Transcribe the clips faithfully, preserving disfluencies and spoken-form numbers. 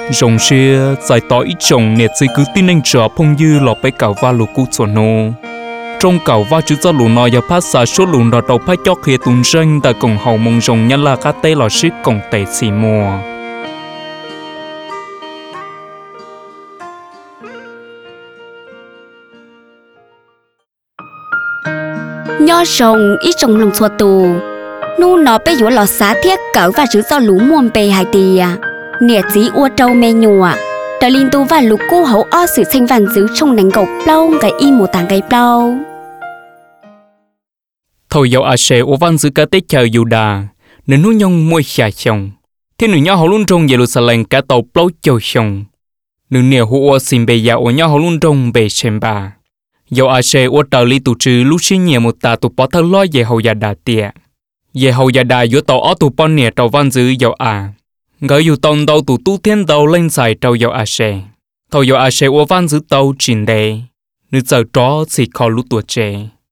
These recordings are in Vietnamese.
rồng xưa giải tỏ ít chồng nè chỉ cứ tin anh trở phong dư lọ bay cào va lù cú chuẩn nô trong cào va chữ cho lù nọ giờ phát xả số lù nọ đầu phát cho kia tuần sinh tại cổng hậu mông rồng nhân là cá tê lò xích cổng tệ xì mùa nho rồng ít trồng lòng xua tù nu nó bây giờ lò xá thiết cỡ và chữ do lú muôn bề hải tì nè chỉ ua trâu mê nhùa đã linh tu và lục cô hậu o sự sinh vạn giữ trong nành gộc lâu cái y một tảng cái lâu thôi dạo à sẽ ô văn giữ cá tết chờ dù đà nên nu nhông môi xà chồng thế nữ nhau hậu luôn trong Jerusalem cả tàu plau châu chồng nữ nè hùa xin bề dạo ô nhau hậu luôn trong bề xem bà dạo à sẽ ô tàu li tụ trừ lúc sinh nhẹ một tà tụ bỏ thơ lo về hậu gia đà tiệt về hậu gia đà giữa tàu ó tụ bọn nè tàu văn giữ dạo à ngỡ dù tông đâu tụ tu thiên tàu lên xài tàu dạo à sẽ thôi dạo à sẽ ô văn giữ tàu chín đề nữ giờ đó chỉ khó lúc tuổi trẻ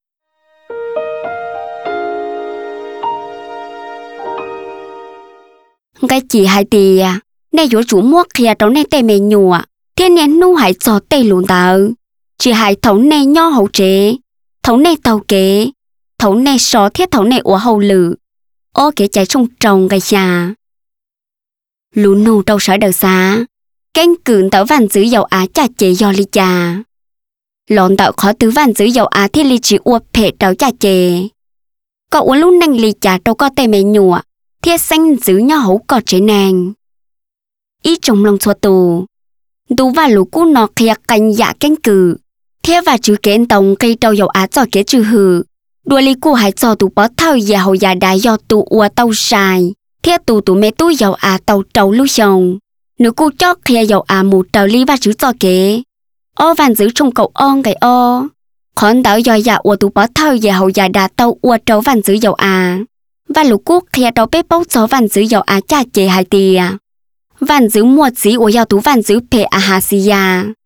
cái chỉ hai tì này giữa chủ mua kia tàu này tê mê nhùa thiên nhiên nu hải cho tê luôn tàu chỉ hai thấu này nho hậu chế thấu này tàu kế thấu này sò thiết thấu này ủa hậu lử ô kế chạy trong trồng cái nhà lũ nô đâu sở đời xa canh cửn tàu vạn giữ dầu á chả chế do ly trà lọn tàu khó tứ vạn giữ dầu á thiết ly chỉ ua phê tàu chả chế có ua lúc nanh ly trà đâu có tê mê nhùa thiết xanh giữ nho hậu có chế nàng ý trong lòng xua tù tù và lũ cú nọ kia canh dạ canh cử thiết và chữ kén tổng cây tàu dầu á cho kế trừ hử đua ly cú hãy cho tù bó thao và hậu già đá do tù ua tàu xài thiết tù tù mê tù dầu á tàu trâu lưu xong nữ cú chót kia dầu á mù tàu ly và chữ cho kế ô vạn giữ trong cậu on cái ô khón tàu do dạ ua tù bó thao và hậu già đá tàu ua trâu vạn giữ dầu á và lũ cú kia tàu bếp bốc gió vạn giữ dầu á chả chế hai tìa vạn giữ mua chỉ ua giao tù vạn giữ phê Ahasia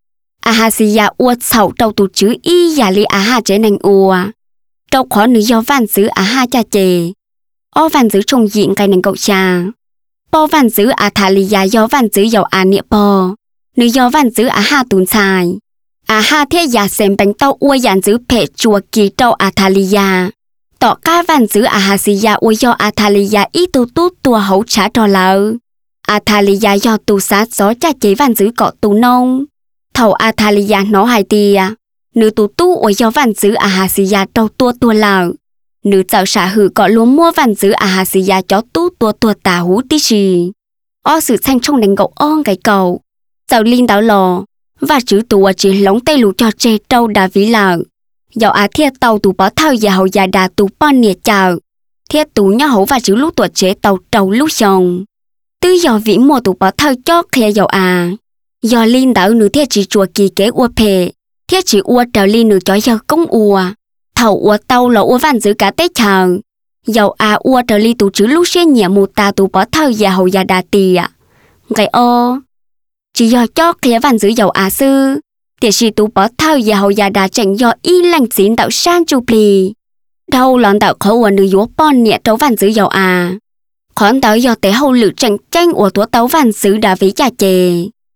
Ahasia ua sầu tàu tù chữ y giả li Aha chế nành ua tàu khó nữ do vạn giữ Aha chả chế ô vạn giữ trong diện cái nành cậu cha po vạn giữ Athalia do vạn giữ dầu á niệm po nữ do vạn giữ Aha tùn xài Aha thiết giả xem bánh tàu ua dàn giữ phê chùa kỳ tàu Athalia tỏ ca vạn giữ Ahasia ua do Athalia ít tu tu tua hậu trả trò lỡ Athalia do tu sát gió cha chế vạn giữ cọ tu nông thầu Athalia nó hai tìa nữ tu tu ua do vạn giữ Ahasia trâu tua tua lỡ nữ dạo xả hử cọ lúa mua vạn giữ Ahasia chó tu tua tua tà hú tí gì o sự xanh trong đánh gậu on cái cầu dạo linh đảo lò và chữ tùa chỉ lóng tay lũ cho chê trâu đà ví lỡ dạo á thiết tàu tù bó thao và hậu già đà tù bon nịa chào thiết tù nhá hậu và chữ lúc tuổi chế tàu trâu lúc xong tư do vĩ mùa tù bó thao chót kia dạo à do linh đảo nữ thiết chỉ chùa kỳ kế ua phê thiết chỉ ua trào linh nữ cho do công ua thầu ua tàu là ua vạn giữ cả tết chờ dầu à ua trào linh tù chữ lúc xe nhẹ mù tà tù bó thao và hậu già đà tìa ngày ô chỉ do chót kia vạn giữ dầu à sư tiệt sĩ tù bó thao và hậu già đà chẳng do y lăng xín tạo san chu pli đâu lọn tạo khẩu ua nữ dúa bon nhẹ trấu vạn giữ dầu à khoản tạo do tế hậu lự tranh tranh ua tố tấu vạn giữ đà ví chà chê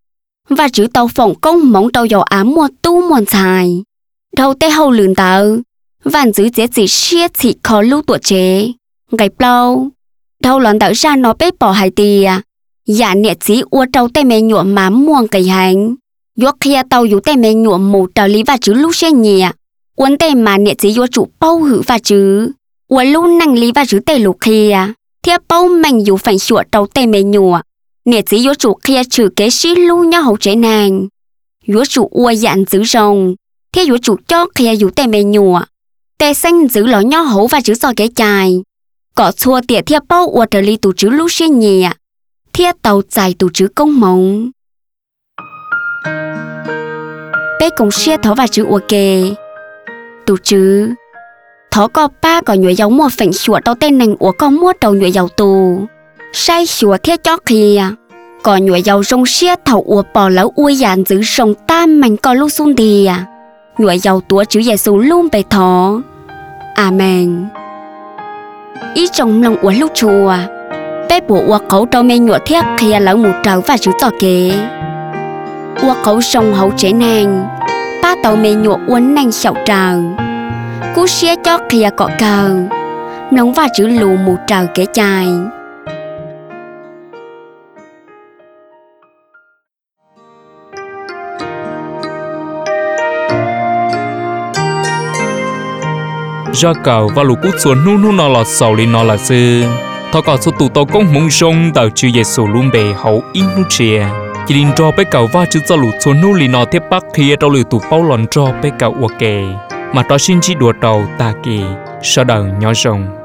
và chữ tàu phòng công mong tàu dầu á mua tu muôn xài đâu tế hậu lươn tạo vạn giữ dễ chỉ xiết chỉ khó lưu tuổi chế ngày plau đâu lọn tạo ra nó bếp bỏ hai tìa dạ nhẹ chỉ ua trâu tê mê nhuộm má muôn cây hành dốt kia tàu dụ tê mê nhuộm mù trào lý và chữ lúc xe nhẹ uốn tê mà nhẹ chỉ dốt chủ bao hử và chữ uốn lúc năng lý và chữ tê lục kia thiết bao mạnh dụ phản sủa trâu tê mê nhuộm nhẹ chỉ dốt chủ kia trừ kế sĩ lưu nhau hậu chế nàng dốt chủ ua dạn giữ rồng thiết dốt chủ chót kia dụ tê mê nhuộm tê xanh giữ ló nhau hậu và chữ do kế chài cỏ chua tiệt thiết bao ua trào lý tù chữ lúc xe nhẹ thiết tàu dài tù chữ công mộng bé cùng xe thó và chữ ua kê tù chữ thó có ba có nhuệ dấu mua phỉnh sủa tàu tên nành ua có mua tàu nhuệ dấu tù sai sủa thiết chó kia có nhuệ dấu rong xe thầu ua bò lấu ua dàn giữ rong tam mạnh có lúc xuống đi nhuệ dấu tùa chữ Giêsu luôn bề thó Amen ý trong lòng ua lúc chùa bé bộ ua cấu trâu mê nhụa thiết kia lỡ một trầu và chữ tỏ kế ua cấu sông hậu chế nàng ba tàu mê nhụa uốn nàng sậu trầu cú xía cho kia cọ cờ nóng và chữ lù một trầu kế chài ra cầu và lũ cút xuống nu nu nó là sầu li nó là sư thọ cầu số tụ tàu công mông sông tàu chữ Giêsu luôn bề hậu in nu chia chỉ định cho bé cầu và chữ cho lũ xuống nu li nó tiếp bắc thì tàu lửa tụ bao lòn cho bé cầu ok mà đó xin chỉ đùa đầu ta kỳ sau đầu nhỏ rồng